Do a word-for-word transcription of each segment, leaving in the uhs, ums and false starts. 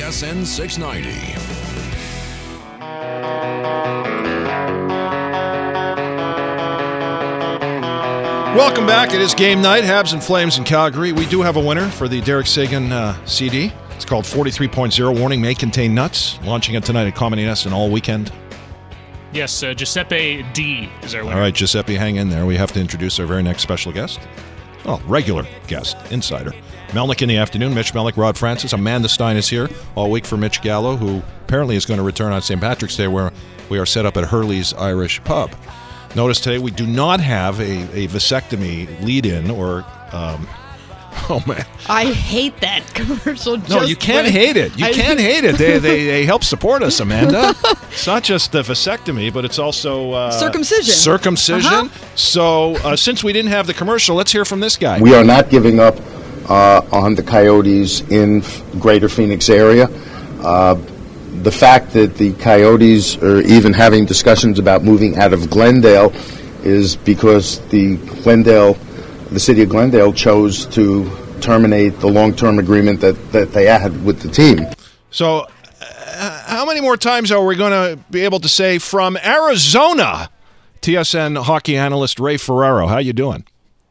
S N six ninety. Welcome back. It is game night. Habs and Flames in Calgary. We do have a winner for the Derek Sagan uh, C D. It's called forty-three point oh. Warning, may contain nuts. Launching it tonight at Comedy Nest and all weekend. Yes, uh, Giuseppe D is our winner. All right, Giuseppe, hang in there. We have to introduce our very next special guest. Oh, regular guest, insider. Melnick in the afternoon. Mitch Melnick, Rod Francis. Amanda Stein is here all week for Mitch Gallo, who apparently is going to return on Saint Patrick's Day, where we are set up at Hurley's Irish Pub. Notice today we do not have a, a vasectomy lead-in or... Um, oh, man. I hate that commercial. No, you can't when, hate it. You I, can't hate it. They, they they help support us, Amanda. It's not just the vasectomy, but it's also... Uh, circumcision. Circumcision. Uh-huh. So uh, since we didn't have the commercial, let's hear from this guy. We are not giving up uh, on the Coyotes in greater Phoenix area. Uh, the fact that the Coyotes are even having discussions about moving out of Glendale is because the Glendale, the city of Glendale chose to terminate the long-term agreement that, that they had with the team. So uh, how many more times are we going to be able to say from Arizona, T S N hockey analyst Ray Ferraro? How you doing?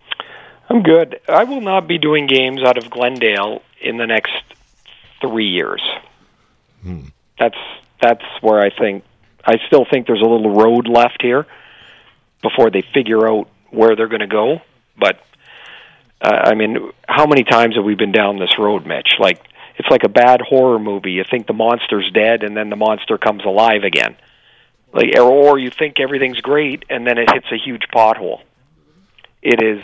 I'm good. I will not be doing games out of Glendale in the next three years. Hmm. That's that's where I think I still think there's a little road left here before they figure out where they're going to go. But uh, I mean, how many times have we been down this road, Mitch? Like it's like a bad horror movie. You think the monster's dead, and then the monster comes alive again. Like, or you think everything's great, and then it hits a huge pothole. It is,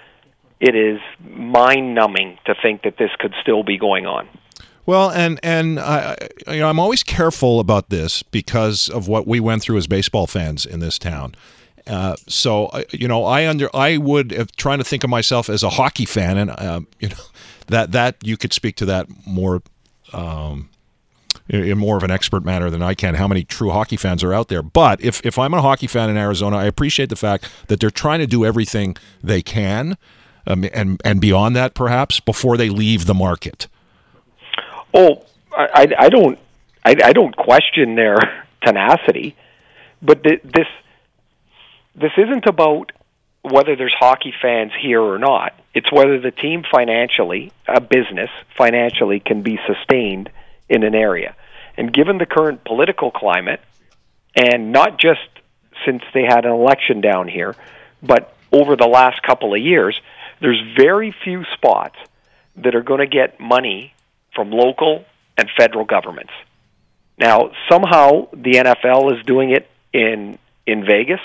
it is mind-numbing to think that this could still be going on. Well, and and I, you know, I'm always careful about this because of what we went through as baseball fans in this town. Uh, so, you know, I under I would have trying to think of myself as a hockey fan, and uh, you know, that that you could speak to that more. Um, in more of an expert manner than I can, how many true hockey fans are out there. But if, if I'm a hockey fan in Arizona, I appreciate the fact that they're trying to do everything they can, um, and and beyond that, perhaps, before they leave the market. Oh, I, I don't I, I don't question their tenacity, but th- this this isn't about whether there's hockey fans here or not. It's whether the team financially, a business financially, can be sustained in an area. And given the current political climate, and not just since they had an election down here, but over the last couple of years, there's very few spots that are going to get money from local and federal governments. Now, somehow the N F L is doing it in in Vegas,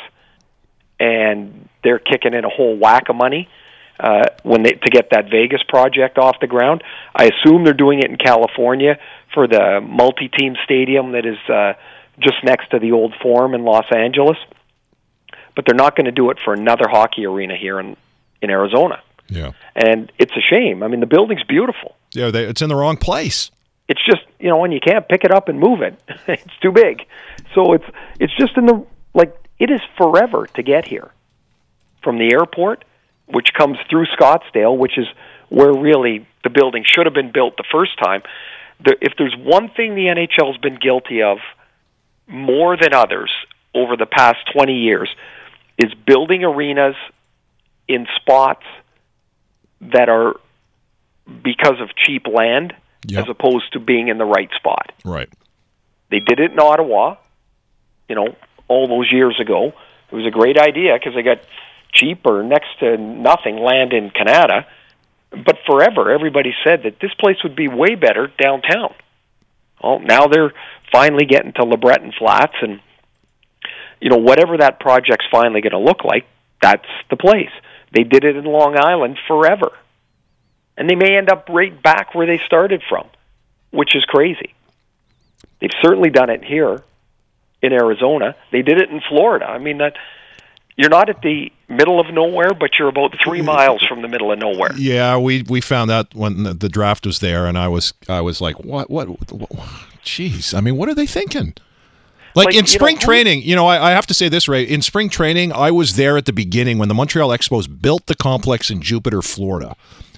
and they're kicking in a whole whack of money uh, when they to get that Vegas project off the ground. I assume they're doing it in California for the multi-team stadium that is uh, just next to the Old Forum in Los Angeles. But they're not going to do it for another hockey arena here in, in Arizona. Yeah. And it's a shame. I mean, the building's beautiful. Yeah, they, it's in the wrong place. It's just, you know, when you can't pick it up and move it, it's too big. So it's it's just in the, like, it is forever to get here. From the airport, which comes through Scottsdale, which is where really the building should have been built the first time. The, if there's one thing the N H L has been guilty of more than others over the past twenty years is building arenas in spots that are because of cheap land, yep, as opposed to being in the right spot. Right. They did it in Ottawa, you know, all those years ago. It was a great idea because they got cheap or next to nothing land in Canada. But forever, everybody said that this place would be way better downtown. Well, now they're finally getting to LeBreton Flats, and, you know, whatever that project's finally going to look like, that's the place. They did it in Long Island forever. And they may end up right back where they started from, which is crazy. They've certainly done it here in Arizona. They did it in Florida. I mean, that you're not at the middle of nowhere, but you're about three miles from the middle of nowhere. Yeah, we, we found out when the, the draft was there, and I was I was like, what, what, what, jeez, I mean, what are they thinking? Like, like in spring know, training, you know, I, I have to say this, Ray, in spring training, I was there at the beginning when the Montreal Expos built the complex in Jupiter, Florida.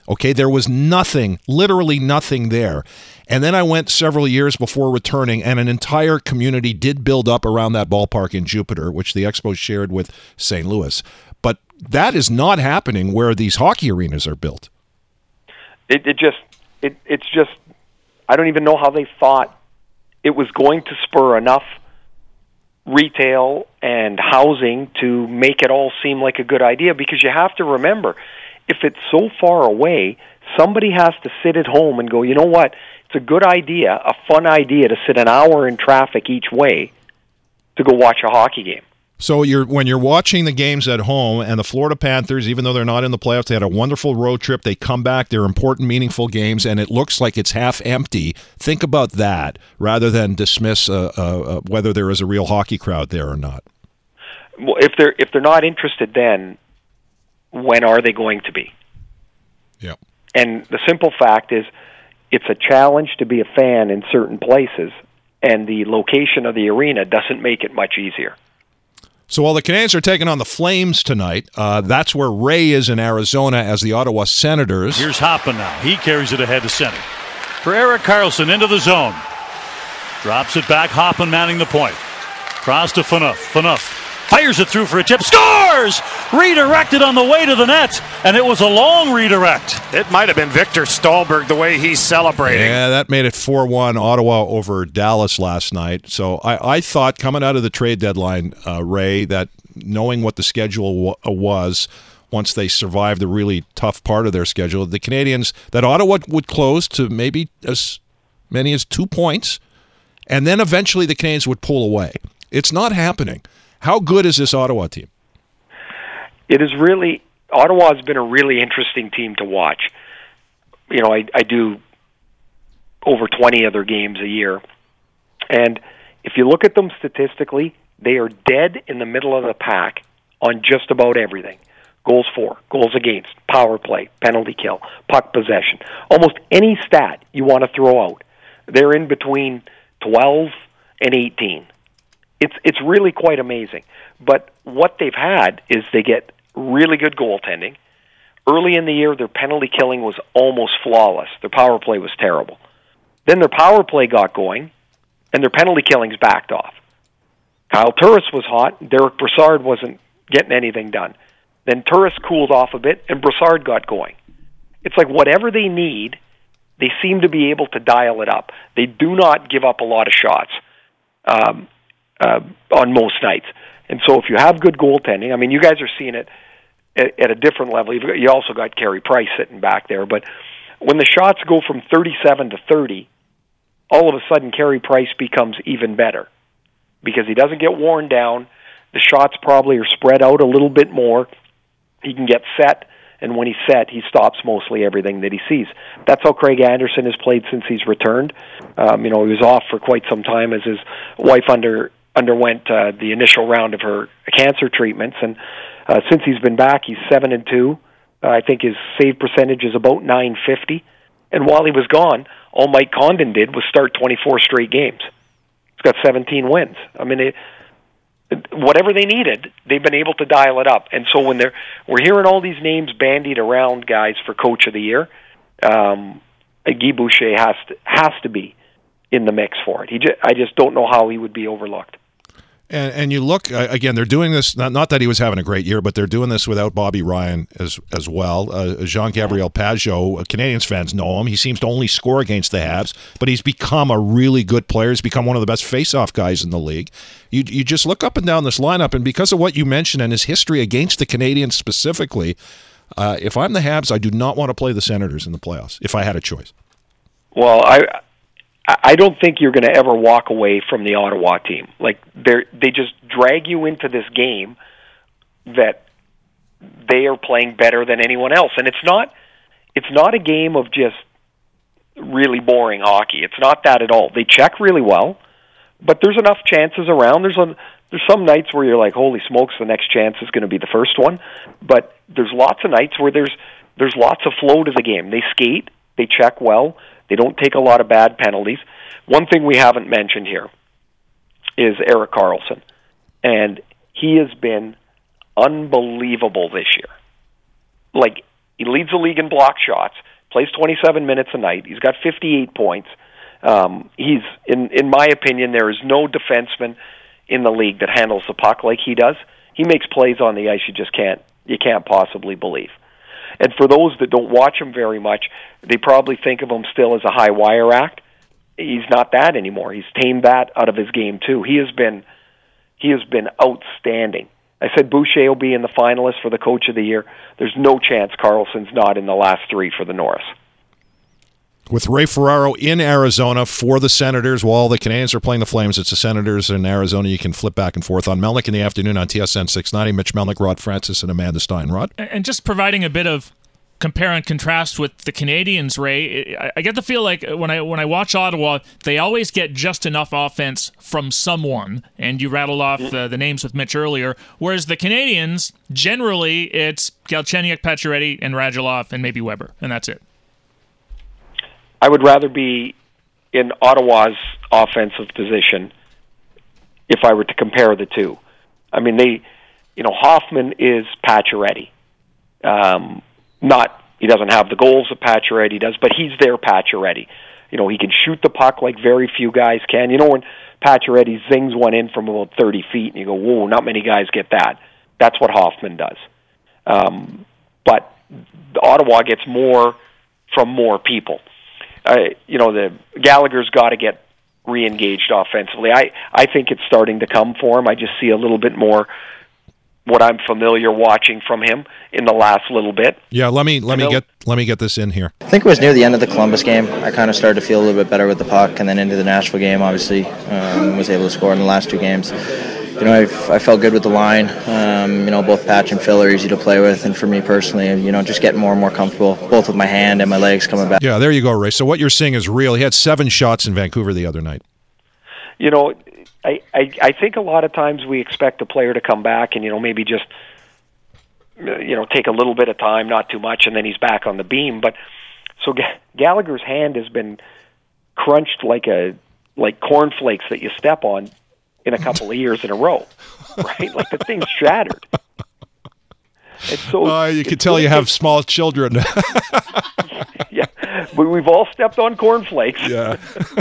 Okay, there was nothing, literally nothing there. And then I went several years before returning, and an entire community did build up around that ballpark in Jupiter, which the Expos shared with Saint Louis. But that is not happening where these hockey arenas are built. It, it just, it, it's just, I don't even know how they thought it was going to spur enough retail and housing to make it all seem like a good idea, because you have to remember, if it's so far away, somebody has to sit at home and go, you know what, it's a good idea, a fun idea to sit an hour in traffic each way to go watch a hockey game. So you're when you're watching the games at home, and the Florida Panthers, even though they're not in the playoffs, they had a wonderful road trip. They come back, they're important, meaningful games, and it looks like it's half empty. Think about that rather than dismiss uh, uh, whether there is a real hockey crowd there or not. Well, if they're if they're not interested, then when are they going to be? Yeah. And the simple fact is, it's a challenge to be a fan in certain places, and the location of the arena doesn't make it much easier. So while the Canadiens are taking on the Flames tonight, uh, that's where Ray is in Arizona as the Ottawa Senators. Here's Hoppen now. He carries it ahead to center. For Erik Karlsson into the zone. Drops it back. Hoppen manning the point. Cross to Phaneuf. Phaneuf fires it through for a chip. Scores! Redirected on the way to the net, and it was a long redirect. It might have been Victor Stolberg the way he's celebrating. Yeah, that made it four one Ottawa over Dallas last night. So I, I thought coming out of the trade deadline, uh, Ray, that knowing what the schedule w- was, once they survived the really tough part of their schedule, the Canadiens, that Ottawa would close to maybe as many as two points, and then eventually the Canadiens would pull away. It's not happening. How good is this Ottawa team? It is really, Ottawa has been a really interesting team to watch. You know, I, I do over twenty other games a year, and if you look at them statistically, they are dead in the middle of the pack on just about everything. Goals for, goals against, power play, penalty kill, puck possession. Almost any stat you want to throw out, they're in between twelve and eighteen. It's it's really quite amazing. But what they've had is they get really good goaltending. Early in the year, their penalty killing was almost flawless. Their power play was terrible. Then their power play got going, and their penalty killings backed off. Kyle Turris was hot. Derek Brassard wasn't getting anything done. Then Turris cooled off a bit, and Brassard got going. It's like whatever they need, they seem to be able to dial it up. They do not give up a lot of shots um, uh, on most nights. And so if you have good goaltending, I mean, you guys are seeing it at, at a different level. You've got, you also got Carey Price sitting back there. But when the shots go from thirty-seven to thirty, all of a sudden Carey Price becomes even better because he doesn't get worn down. The shots probably are spread out a little bit more. He can get set, and when he's set, he stops mostly everything that he sees. That's how Craig Anderson has played since he's returned. Um, you know, he was off for quite some time as his wife under underwent uh, the initial round of her cancer treatments, and uh, since he's been back, he's seven and two. Uh, I think his save percentage is about nine fifty. And while he was gone, all Mike Condon did was start twenty-four straight games. He's got seventeen wins. I mean, it, whatever they needed, they've been able to dial it up. And so when they're we're hearing all these names bandied around, guys, for Coach of the Year, um, Guy Boucher has to has to be in the mix for it. He just, I just don't know how he would be overlooked. And, and you look, again, they're doing this, not, not that he was having a great year, but they're doing this without Bobby Ryan as as well. Uh, Jean-Gabriel Pageau, Canadiens fans know him. He seems to only score against the Habs, but he's become a really good player. He's become one of the best face-off guys in the league. You you just look up and down this lineup, and because of what you mentioned and his history against the Canadiens specifically, uh, if I'm the Habs, I do not want to play the Senators in the playoffs, if I had a choice. Well, I... I don't think you're going to ever walk away from the Ottawa team. Like they they just drag you into this game that they are playing better than anyone else, and it's not it's not a game of just really boring hockey. It's not that at all. They check really well, but there's enough chances around. There's a, there's some nights where you're like, holy smokes, the next chance is going to be the first one. But there's lots of nights where there's there's lots of flow to the game. They skate, they check well. They don't take a lot of bad penalties. One thing we haven't mentioned here is Erik Karlsson, and he has been unbelievable this year. Like, He leads the league in block shots, plays twenty-seven minutes a night. He's got fifty-eight points. Um, he's, in, in my opinion, there is no defenseman in the league that handles the puck like he does. He makes plays on the ice you just can't, you can't possibly believe. And for those that don't watch him very much, they probably think of him still as a high wire act. He's not that anymore. He's tamed that out of his game too. He has been, he has been outstanding. I said Boucher will be in the finalists for the Coach of the Year. There's no chance Karlsson's not in the last three for the Norris. With Ray Ferraro in Arizona for the Senators, while the Canadians are playing the Flames, it's the Senators in Arizona. You can flip back and forth on Melnick in the afternoon on T S N six ninety. Mitch Melnick, Rod Francis, and Amanda Stein. Rod? And just providing a bit of compare and contrast with the Canadians, Ray, I get the feel like when I when I watch Ottawa, they always get just enough offense from someone, and you rattled off uh, the names with Mitch earlier, whereas the Canadians, generally, it's Galchenyuk, Pacioretty, and Radulov, and maybe Weber, and that's it. I would rather be in Ottawa's offensive position if I were to compare the two. I mean, they, you know, Hoffman is Pacioretty. Um, not, he doesn't have the goals that Pacioretty does, but he's their Pacioretty. You know, he can shoot the puck like very few guys can. You know, when Pacioretty zings one in from about thirty feet, and you go, whoa, not many guys get that. That's what Hoffman does. Um, but Ottawa gets more from more people. Uh, you know, the Gallagher's got to get re-engaged offensively. I, I think it's starting to come for him. I just see a little bit more what I'm familiar watching from him in the last little bit. Yeah, let me let me get let me get this in here. I think it was near the end of the Columbus game. I kind of started to feel a little bit better with the puck, and then into the Nashville game, obviously, um, was able to score in the last two games. You know, I've, I felt good with the line. Um, you know, both Patch and Phil are easy to play with, and for me personally, you know, just getting more and more comfortable, both with my hand and my legs coming back. Yeah, there you go, Ray. So what you're seeing is real. He had seven shots in Vancouver the other night. You know, I, I, I think a lot of times we expect a player to come back and, you know, maybe just, you know, take a little bit of time, not too much, and then he's back on the beam. But so G- Gallagher's hand has been crunched like a like cornflakes that you step on in a couple of years in a row, right? Like the thing's shattered. And so uh, you can tell you have small children. Yeah, but we've all stepped on cornflakes. Yeah.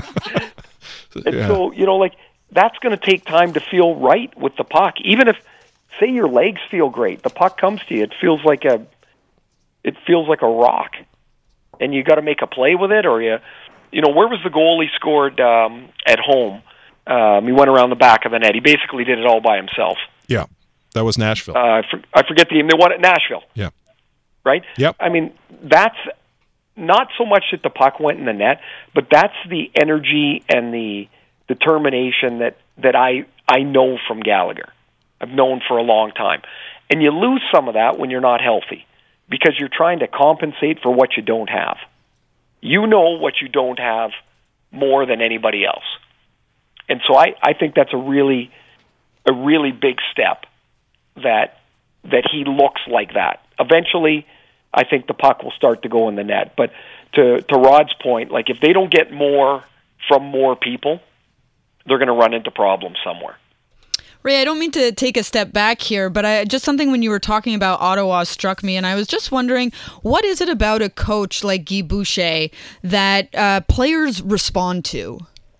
And yeah. so, you know, like, that's going to take time to feel right with the puck. Even if, say, your legs feel great, the puck comes to you, it feels like a, it feels like a rock, and you got to make a play with it, or you, you know, where was the goal he scored um, at home? Um, he went around the back of the net. He basically did it all by himself. Yeah, that was Nashville. Uh, I, for, I forget the game. They won at Nashville. Yeah. Right? Yep. I mean, that's not so much that the puck went in the net, but that's the energy and the determination that, that I, I know from Gallagher. I've known for a long time. And you lose some of that when you're not healthy because you're trying to compensate for what you don't have. You know what you don't have more than anybody else. And so I, I think that's a really a really big step that that he looks like that. Eventually, I think the puck will start to go in the net. But to to Rod's point, like if they don't get more from more people, they're going to run into problems somewhere. Ray, I don't mean to take a step back here, but I, just something when you were talking about Ottawa struck me, and I was just wondering, what is it about a coach like Guy Boucher that uh, players respond to?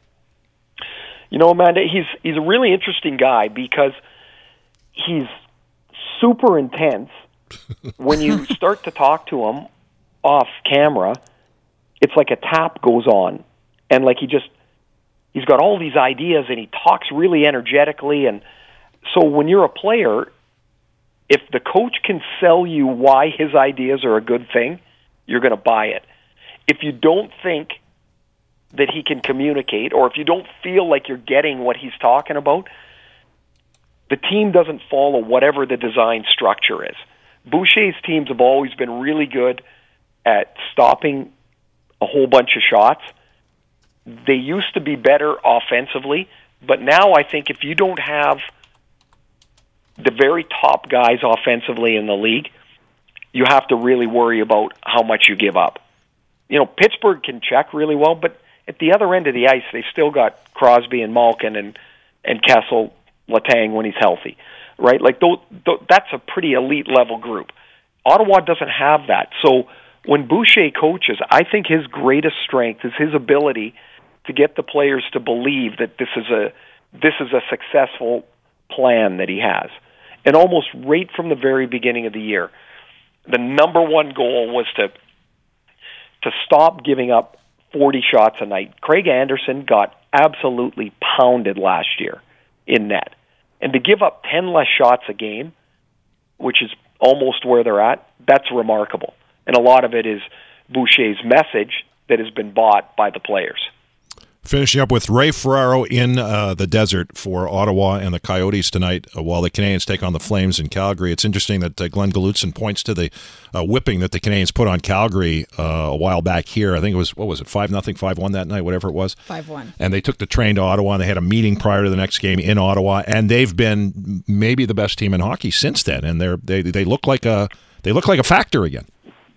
You know, Amanda, he's he's a really interesting guy because he's super intense. When you start to talk to him off camera, it's like a tap goes on, and like he just he's got all these ideas, and he talks really energetically. And so when you're a player, if the coach can sell you why his ideas are a good thing, you're going to buy it. If you don't think that he can communicate, or if you don't feel like you're getting what he's talking about, the team doesn't follow whatever the design structure is. Boucher's teams have always been really good at stopping a whole bunch of shots. They used to be better offensively, but now I think if you don't have the very top guys offensively in the league, you have to really worry about how much you give up. You know, Pittsburgh can check really well, but at the other end of the ice, they've still got Crosby and Malkin and, and Kessel, Letang when he's healthy, right? Like, those, those, that's a pretty elite level group. Ottawa doesn't have that. So when Boucher coaches, I think his greatest strength is his ability to get the players to believe that this is a this is a successful plan that he has. And almost right from the very beginning of the year, the number one goal was to to stop giving up forty shots a night. Craig Anderson got absolutely pounded last year in net. And to give up ten less shots a game, which is almost where they're at, that's remarkable. And a lot of it is Boucher's message that has been bought by the players. Finishing up with Ray Ferraro in uh, the desert for Ottawa and the Coyotes tonight uh, while the Canadians take on the Flames in Calgary. It's interesting that uh, Glenn Gulutzan points to the uh, whipping that the Canadians put on Calgary uh, a while back here. I think it was, what was it, five nothing, five one that night, whatever it was? five one. And they took the train to Ottawa, and they had a meeting prior to the next game in Ottawa, and they've been maybe the best team in hockey since then, and they're, they they look like a they look like a factor again.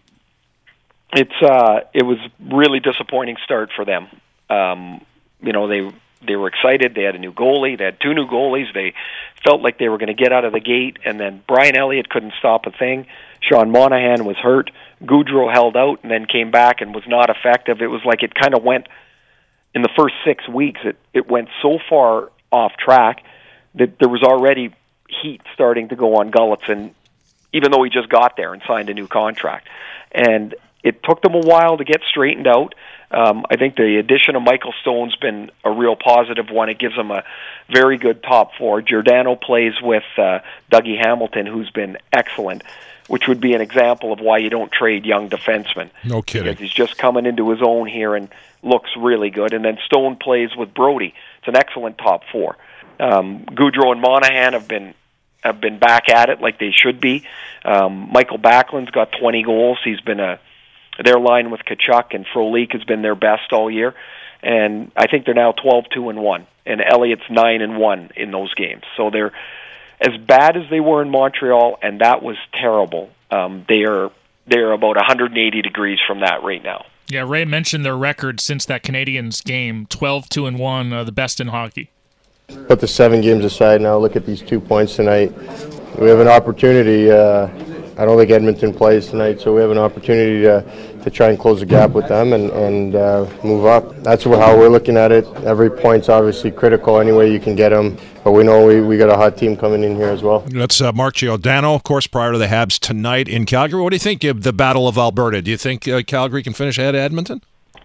It's uh, it was really disappointing start for them. Um, you know, they they were excited. They had a new goalie. They had two new goalies. They felt like they were going to get out of the gate, and then Brian Elliott couldn't stop a thing. Sean Monahan was hurt. Goudreau held out and then came back and was not effective. It was like it kind of went, in the first six weeks, it, it went so far off track that there was already heat starting to go on Gulutzan, even though he just got there and signed a new contract. And it took them a while to get straightened out. Um, I think the addition of Michael Stone's been a real positive one. It gives them a very good top four. Giordano plays with uh, Dougie Hamilton, who's been excellent, which would be an example of why you don't trade young defensemen. No kidding. Because he's just coming into his own here and looks really good. And then Stone plays with Brody. It's an excellent top four. Um, Goudreau and Monahan have been have been back at it like they should be. Um, Michael Backlund's got twenty goals. He's been a Their line with Tkachuk and Frolik has been their best all year, and I think they're now twelve two and one, and Elliott's nine and one in those games. So they're as bad as they were in Montreal, and that was terrible. Um, they are they are about one hundred eighty degrees from that right now. Yeah, Ray mentioned their record since that Canadiens game, twelve two and one, uh, the best in hockey. Put the seven games aside now. Look at these two points tonight. We have an opportunity. Uh, I don't think Edmonton plays tonight, so we have an opportunity to, to try and close the gap with them and, and uh, move up. That's how we're looking at it. Every point's obviously critical any way you can get them, but we know we, we got a hot team coming in here as well. That's uh, Mark Giordano, of course, prior to the Habs tonight in Calgary. What do you think of the Battle of Alberta? Do you think uh, Calgary can finish ahead of Edmonton?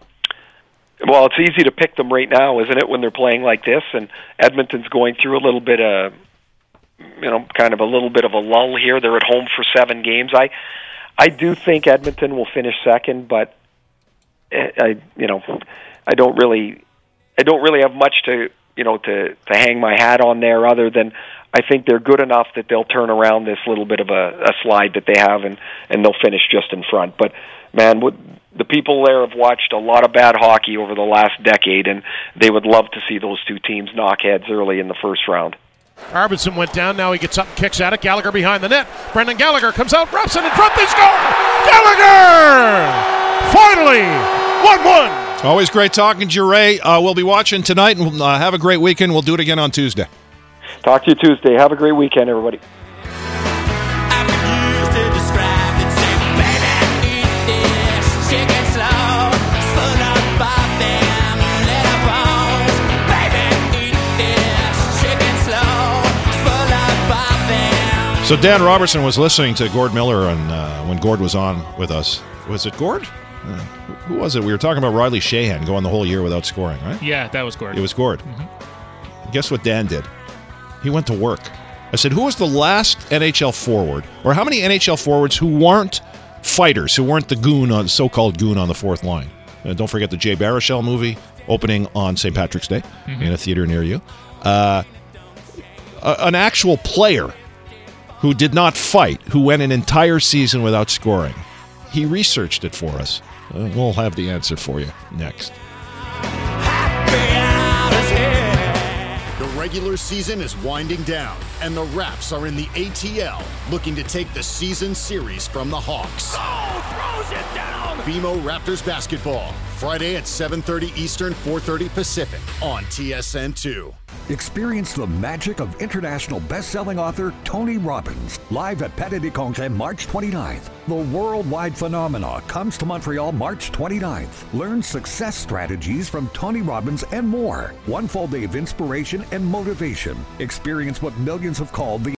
Well, it's easy to pick them right now, isn't it, when they're playing like this? And Edmonton's going through a little bit of, you know, kind of a little bit of a lull here. They're at home for seven games. I, I do think Edmonton will finish second, but I, you know, I don't really, I don't really have much to, you know, to to hang my hat on there, other than I think they're good enough that they'll turn around this little bit of a, a slide that they have, and and they'll finish just in front. But man, what, the people there have watched a lot of bad hockey over the last decade, and they would love to see those two teams knock heads early in the first round. Arvidsson went down. Now he gets up and kicks at it. Gallagher behind the net. Brendan Gallagher comes out. Robson in front. They score! Gallagher! Finally! one one. Always great talking to you, Ray. Uh, we'll be watching tonight, and uh, have a great weekend. We'll do it again on Tuesday. Talk to you Tuesday. Have a great weekend, everybody. So Dan Robertson was listening to Gord Miller, and uh, when Gord was on with us, was it Gord? Uh, who was it? We were talking about Riley Sheahan going the whole year without scoring, right? Yeah, that was Gord. It was Gord. Mm-hmm. Guess what Dan did? He went to work. I said, who was the last N H L forward, or how many N H L forwards who weren't fighters, who weren't the goon, on so-called goon on the fourth line? And don't forget the Jay Baruchel movie opening on Saint Patrick's Day mm-hmm. in a theater near you. Uh, a, an actual player who did not fight, who went an entire season without scoring. He researched it for us. Uh, we'll have the answer for you next. The regular season is winding down, and the Raps are in the A T L, looking to take the season series from the Hawks. Oh, throws it down! B M O Raptors basketball. Friday at seven thirty Eastern, four thirty Pacific on T S N two. Experience the magic of international best-selling author Tony Robbins live at Palais des Congrès March twenty-ninth. The worldwide phenomena comes to Montreal March twenty-ninth. Learn success strategies from Tony Robbins and more. One full day of inspiration and motivation. Experience what millions have called the